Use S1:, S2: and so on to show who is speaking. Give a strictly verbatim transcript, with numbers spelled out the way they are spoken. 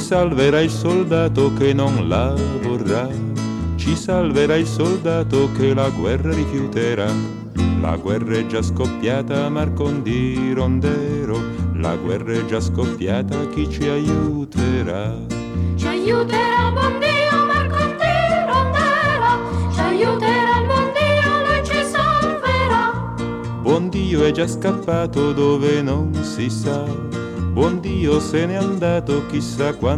S1: salverà il soldato che non la vorrà, ci salverà il soldato che la guerra rifiuterà. La guerra è già scoppiata, Marcondi Rondero, la guerra è già scoppiata, chi ci aiuterà?
S2: Ci aiuterà il buon Dio, Marcondi Rondero, ci aiuterà il buon Dio, lui ci salverà.
S1: Buon Dio è già scappato dove non si sa, buon Dio se n'è andato chissà quando